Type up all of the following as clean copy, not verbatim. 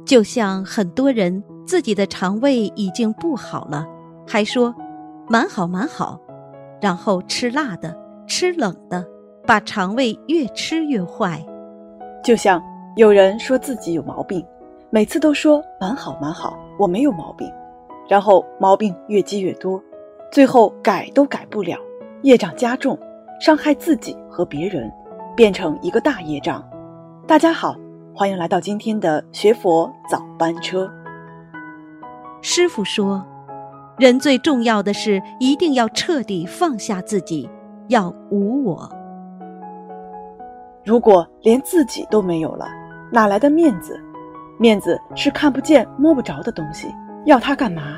就像很多人自己的肠胃已经不好了，还说蛮好蛮好，然后吃辣的吃冷的，把肠胃越吃越坏。 就像有人说自己有毛病，每次都说蛮好蛮好，我没有毛病，然后毛病越积越多，最后改都改不了，业障加重，伤害自己和别人，变成一个大业障。大家好，欢迎来到今天的学佛早班车。 师父说，人最重要的是一定要彻底放下自己，要无我。 如果连自己都没有了，哪来的面子？面子是看不见摸不着的东西，要它干嘛？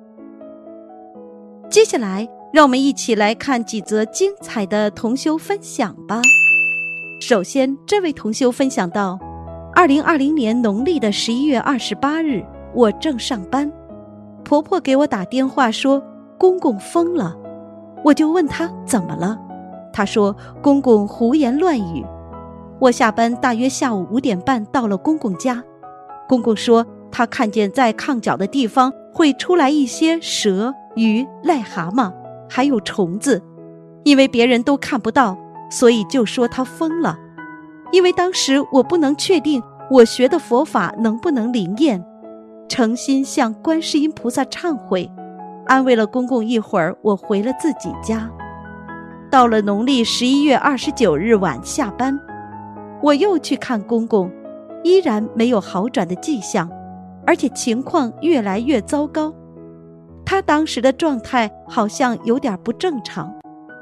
接下来让我们一起来看几则精彩的同修分享吧。首先，这位同修分享到2020年农历的11月28日，我正上班，婆婆给我打电话说公公疯了，我就问她怎么了，她说公公胡言乱语。我下班大约下午5点半到了公公家，公公说他看见在炕角的地方会出来一些蛇、鱼、癞蛤蟆还有虫子，因为别人都看不到，所以就说他疯了。因为当时我不能确定我学的佛法能不能灵验，诚心向观世音菩萨忏悔，安慰了公公一会儿，我回了自己家。到了农历11月29日晚下班，我又去看公公，依然没有好转的迹象，而且情况越来越糟糕。他当时的状态好像有点不正常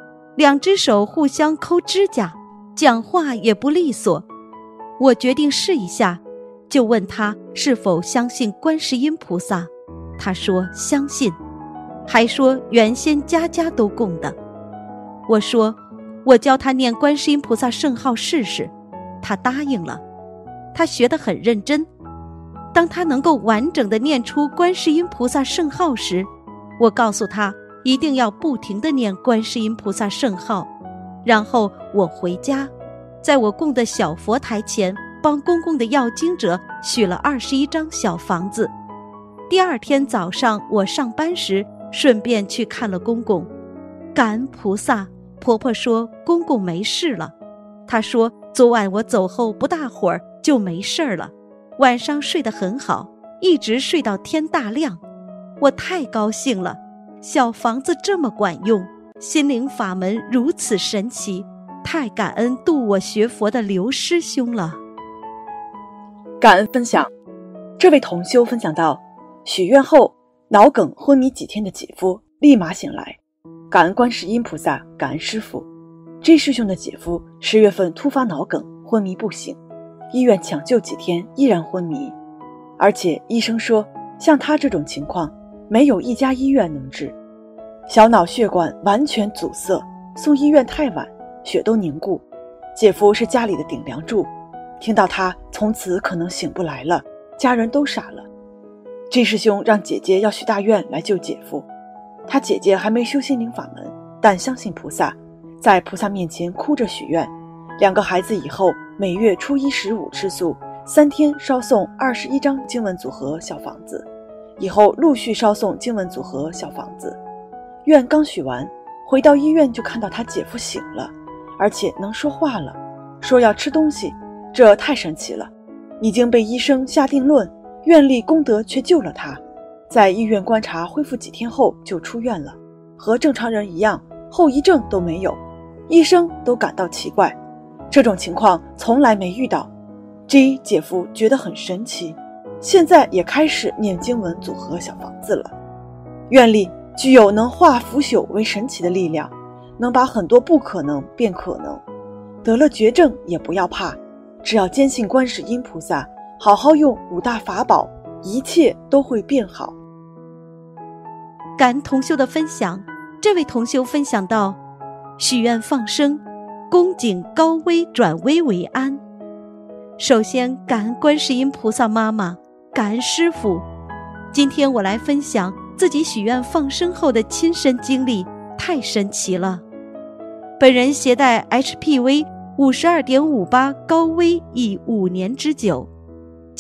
，2只手互相抠指甲，讲话也不利索。我决定试一下，就问他是否相信观世音菩萨。他说相信，还说原先家家都供的。我说我教他念观世音菩萨圣号试试，他答应了。他学得很认真，当他能够完整地念出观世音菩萨圣号时，我告诉他一定要不停地念观世音菩萨圣号。然后我回家，在我供的小佛台前帮公公的要经者许了21张小房子。第二天早上我上班时顺便去看了公公，感恩菩萨。婆婆说公公没事了，她说昨晚我走后不大会儿就没事了，晚上睡得很好，一直睡到天大亮。我太高兴了，小房子这么管用，心灵法门如此神奇，太感恩度我学佛的刘师兄了。 感恩分享。这位同修分享到，许愿后脑梗昏迷几天的姐夫立马醒来，感恩观世音菩萨，感恩师父。G 师兄的姐夫10月份突发脑梗昏迷不醒，医院抢救几天依然昏迷，而且医生说像他这种情况没有一家医院能治，小脑血管完全阻塞，送医院太晚，血都凝固。姐夫是家里的顶梁柱，听到他从此可能醒不来了，家人都傻了。G 师兄让姐姐要许大愿来救姐夫，他姐姐还没修心灵法门，但相信菩萨，在菩萨面前哭着许愿，2个孩子以后每月初1、15吃素，3天烧送21张经文组合小房子，以后陆续烧送经文组合小房子。愿刚许完，回到医院就看到他姐夫醒了，而且能说话了，说要吃东西，这太神奇了。已经被医生下定论，愿力功德却救了他。在医院观察恢复几天后就出院了，和正常人一样，后遗症都没有，医生都感到奇怪，这种情况从来没遇到。G 姐夫觉得很神奇，现在也开始念经文组合小房子了。愿力具有能化腐朽为神奇的力量，能把很多不可能变可能。得了绝症也不要怕，只要坚信观世音菩萨，好好用5大法宝，一切都会变好。 感恩同修的分享。这位同修分享到，许愿放生，恭敬高危转危为安。首先感恩观世音菩萨妈妈，感恩师父。今天我来分享自己许愿放生后的亲身经历，太神奇了。本人携带 HPV 52.58 高危已5年之久，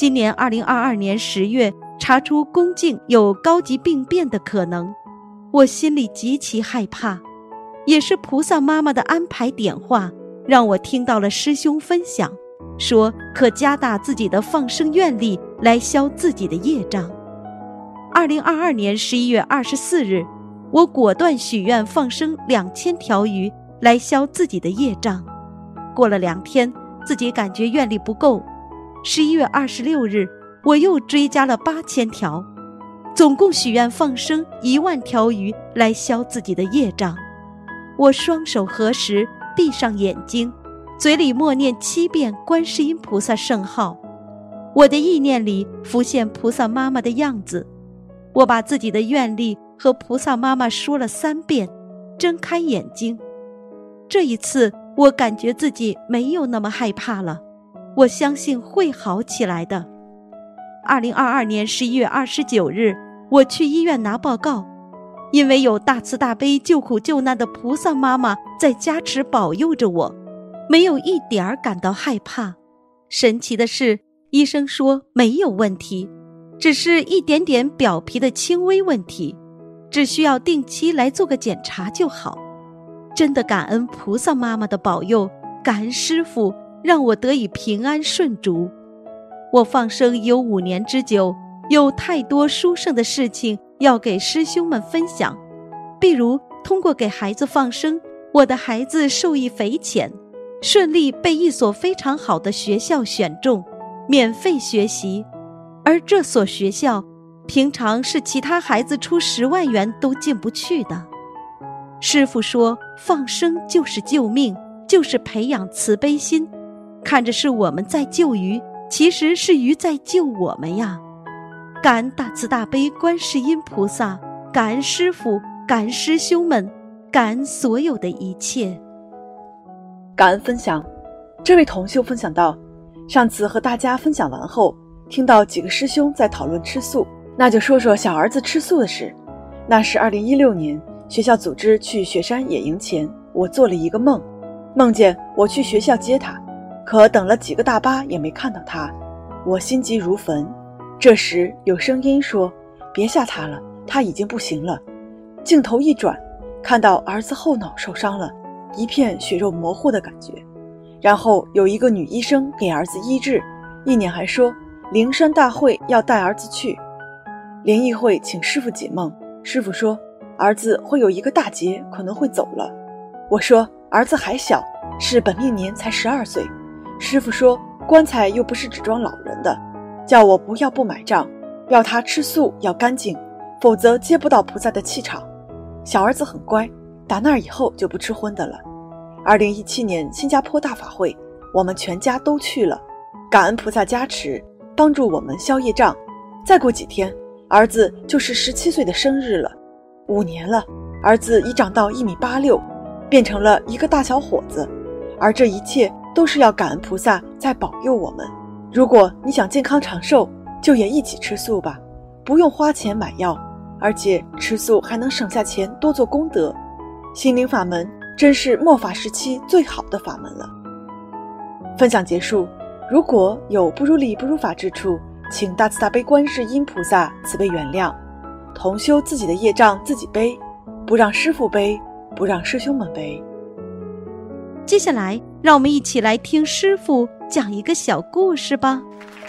今年2022年10月查出宫颈有高级病变的可能，我心里极其害怕。也是菩萨妈妈的安排点化，让我听到了师兄分享，说可加大自己的放生愿力来消自己的业障。2022年11月24日，我果断许愿放生2000条鱼来消自己的业障。过了2天，自己感觉愿力不够。11月26日，我又追加了8000条，总共许愿放生10000条鱼来消自己的业障。我双手合十，闭上眼睛，嘴里默念7遍观世音菩萨圣号。我的意念里浮现菩萨妈妈的样子，我把自己的愿力和菩萨妈妈说了3遍，睁开眼睛。这一次我感觉自己没有那么害怕了，我相信会好起来的。2022年11月29日，我去医院拿报告，因为有大慈大悲救苦救难的菩萨妈妈在加持保佑着我，没有一点儿感到害怕。神奇的是，医生说没有问题，只是一点点表皮的轻微问题，只需要定期来做个检查就好。真的感恩菩萨妈妈的保佑，感恩师父让我得以平安顺逐。我放生有5年之久，有太多殊胜的事情要给师兄们分享。比如通过给孩子放生，我的孩子受益匪浅，顺利被一所非常好的学校选中，免费学习。而这所学校平常是其他孩子出10万元都进不去的。师父说，放生就是救命，就是培养慈悲心，看着是我们在救鱼，其实是鱼在救我们呀。感恩大慈大悲观世音菩萨，感恩师父，感恩师兄们，感恩所有的一切。 感恩分享，这位同修分享到，上次和大家分享完后，听到几个师兄在讨论吃素，那就说说小儿子吃素的事。那是2016年学校组织去雪山野营前，我做了一个梦，梦见我去学校接他，可等了几个大巴也没看到他，我心急如焚。这时有声音说，别吓他了，他已经不行了。镜头一转，看到儿子后脑受伤了，一片血肉模糊的感觉。然后有一个女医生给儿子医治，一年还说灵山大会要带儿子去。联谊会请师父解梦，师父说儿子会有一个大劫，可能会走了。我说儿子还小，是本命年才12岁。师父说棺材又不是只装老人的，叫我不要不买账，要他吃素要干净，否则接不到菩萨的气场。小儿子很乖，打那儿以后就不吃荤的了。2017年新加坡大法会，我们全家都去了，感恩菩萨加持，帮助我们消业障。再过几天，儿子就是17岁的生日了。5年了，儿子已长到1.86米，变成了一个大小伙子。而这一切都是要感恩菩萨在保佑我们。如果你想健康长寿，就也一起吃素吧，不用花钱买药，而且吃素还能省下钱多做功德。心灵法门真是末法时期最好的法门了。分享结束，如果有不如理不如法之处，请大慈大悲观世音菩萨慈悲原谅。同修自己的业障自己背，不让师父背，不让师兄们背。 接下来让我们一起来听师父讲一个小故事吧。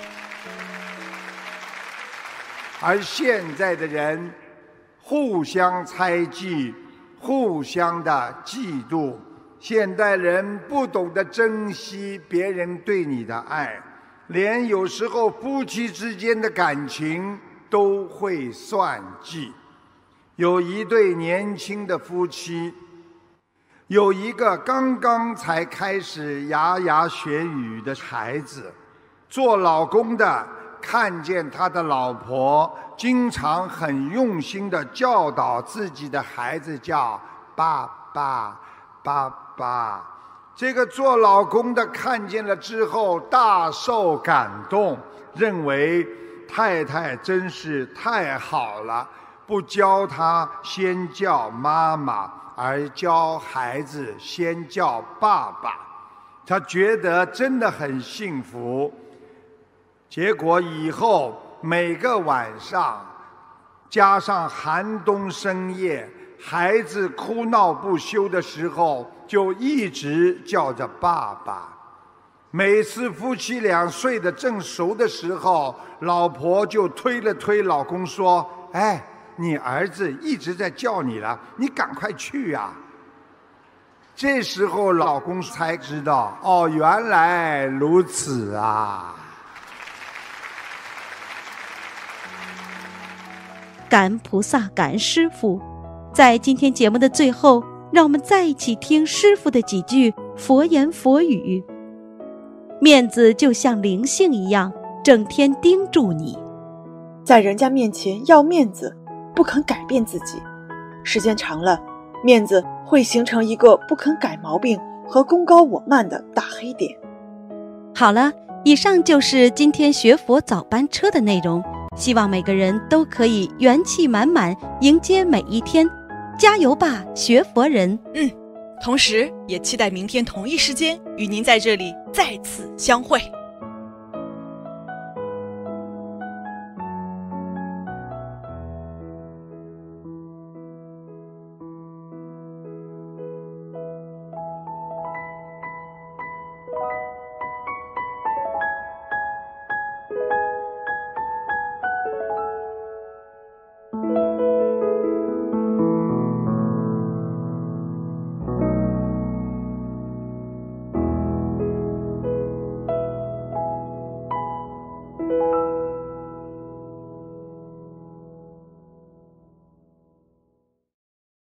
而现在的人互相猜忌，互相的嫉妒，现代人不懂得珍惜别人对你的爱，连有时候夫妻之间的感情都会算计。有一对年轻的夫妻，有一个刚刚才开始牙牙学语的孩子，做老公的看见他的老婆经常很用心地教导自己的孩子叫爸爸爸爸，这个做老公的看见了之后大受感动，认为太太真是太好了，不教他先叫妈妈，而教孩子先叫爸爸，他觉得真的很幸福。 结果以后每个晚上，加上寒冬深夜，孩子哭闹不休的时候，就一直叫着爸爸。每次夫妻俩睡得正熟的时候，老婆就推了推老公说：“哎，你儿子一直在叫你了，你赶快去呀。”这时候老公才知道，哦，原来如此啊。 感恩菩萨，感恩师父。在今天节目的最后，让我们再一起听师父的几句佛言佛语。面子就像灵性一样，整天盯住你， 在人家面前要面子，不肯改变自己，时间长了，面子会形成一个不肯改毛病和功高我慢的大黑点。 好了，以上就是今天学佛早班车的内容，希望每个人都可以元气满满迎接每一天，加油吧，学佛人！ 同时也期待明天同一时间与您在这里再次相会。